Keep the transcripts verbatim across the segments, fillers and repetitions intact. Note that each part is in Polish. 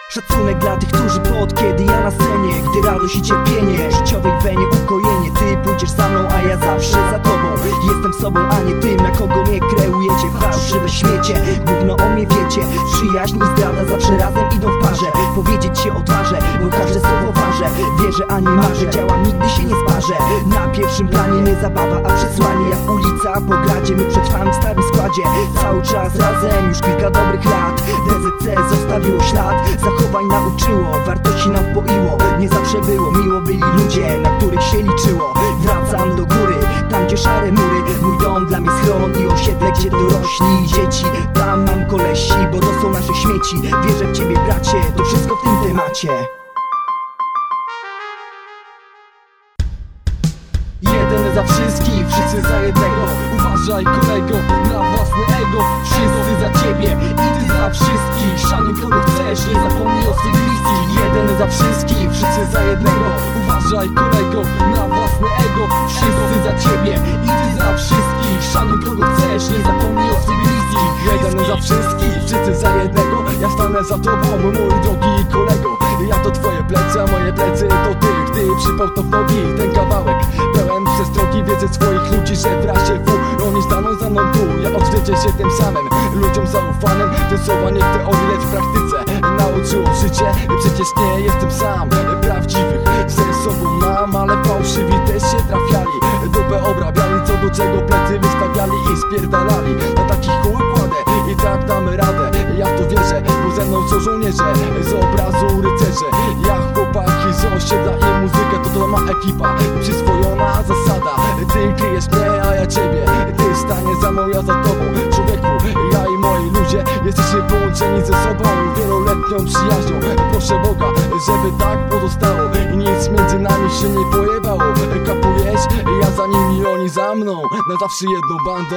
Szacunek dla tych, którzy pod kiedy ja na scenie, gdy radość i cierpienie, życiowej wenie ukojenie. Ty pójdziesz za mną, a ja zawsze za tobą. Jestem sobą, a nie tym, na kogo mnie kreujecie. Fałszywe śmiecie, gówno o mnie wiecie. Przyjaźń i zdrada zawsze razem idą w parze. Powiedzieć się odważę, bo każde słowo ważę. Wierzę, a nie marzę, działam, nigdy się nie sparzę. Na pierwszym planie nie zabawa, a przesłanie. Jak ulica po gradzie, my przetrwamy w starym składzie. Cały czas razem, już kilka dobrych lat. D Z C zostawiło ślad, zachowań nauczyło, wartości nam wpoiło. Nie zawsze było miło, byli ludzie, na których się liczyło. Wracam do góry, tam gdzie szare mury. Mój dom dla mnie schron i osiedle, gdzie dorośli dzieci. Tam mam kolesi, bo to są nasze śmieci. Wierzę w ciebie, bracie, to wszystko w tym temacie. Jeden za wszystkich, wszyscy za jednego. Uważaj, kolego, na własne ego. Wszyscy za ciebie i ty za wszystkich. Szanuj kogo chcesz, nie zapomnij o swych misji. Jeden za wszystkich, wszyscy za jednego. Uważaj, kolego, na własne ego. Wszyscy za ciebie i ty za wszystkich. Szanuj kogo chcesz, nie zapomnij o swych misji. Jeden za wszystkich, wszyscy za jednego. Ja stanę za tobą, mój drogi kolego. Ja to twoje plecy, a moje plecy to ty. Gdy przypał to w nogi, ten kawałek pełen przestrogi, wiedzę swoich ludzi, że w razie W oni staną za mną tu. Ja odwdzięczę się tym samym ludziom zaufanym. Te słowa nie w teorii, lecz w praktyce nauczyło życie. Przecież nie jestem sam, prawdziwych ze sobą mam, ale fałszywi też się trafiali. Dupę obrabiali, co do czego plecy wystawiali i spierdalali. Na takich kół kładę i tak damy radę. Ja w to wierzę, bo ze mną są żołnierze z obrazu rycerze. Ja chłopaki z osiedla i muzykę, to to ma ekipa, przyswojona zasada. Ty kryjesz mnie, a ja ciebie. Ty stanie za mną, ja za tobą. Człowieku, ja i moi ludzie jesteśmy połączeni ze sobą wieloletnią przyjaźnią. Proszę Boga, żeby tak pozostało i nic między nami się nie pojebało. Kapujesz? Ja za nimi, oni za mną. Na zawsze jedną bandą.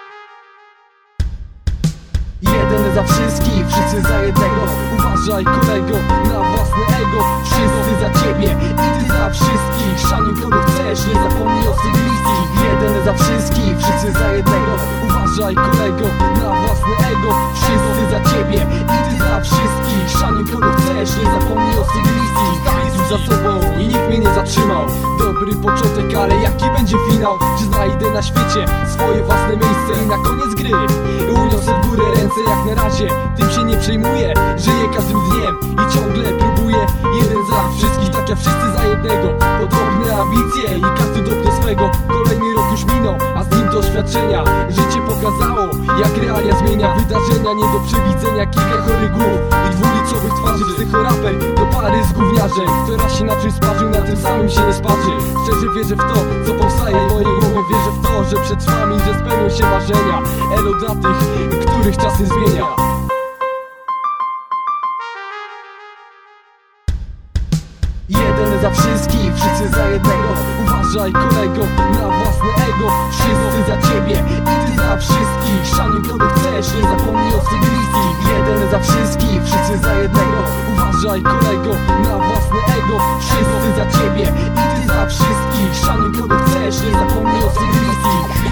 Jeden za wszystkich, wszyscy za jednego. Uważaj, kolego, na własne ego. Wszyscy za ciebie i ty za wszystkich. Szanuj kogo chcesz, nie zapomnij o swych misji. Jeden za wszystkich, wszyscy za jednego. Uważaj, kolego, na własne ego. Wszyscy za ciebie i ty za wszystkich. Szanuj kogo chcesz, nie zapomnij o swych misji. Jest za sobą i nikt mnie nie zatrzymał. Dobry początek, ale jaki będzie finał? Czy znajdę na świecie swoje własne miejsce i na koniec gry uniosę w górę ręce jak na razie. Tym się nie przejmuję, żyję każdym dniem i ciągle próbuję. Jeden za wszystkich, tak jak wszyscy za jednego. Podobne ambicje i każdy dopnie swego. Kolejny rok już minął, a z nim doświadczenia. Życie pokazało, jak realia zmienia. Wydarzenia nie do przewidzenia, kilka chorych głów i dwulicowych twarzy. Psychoraper do pary z gówniarzem, która się na czymś sparzył, na tym samym się nie sparzy. Szczerze wierzę w to, co powstaje w mojej głowie. Wierzę w to, że przetrwam i że spełnią się marzenia. Elo dla tych, których czasy zmienia. Jeden za wszystkich, wszyscy za jednego. Uważaj, kolego, na własne ego. Wszyscy za ciebie i ty za wszystkich. Szanuj kogo chcesz, nie zapomnij o swych misji. Jeden za wszystkich, wszyscy za jednego. Uważaj, kolego, na własne ego. Wszyscy za ciebie i ty za wszystkich. Szanuj kogo chcesz, nie zapomnij o swych misji.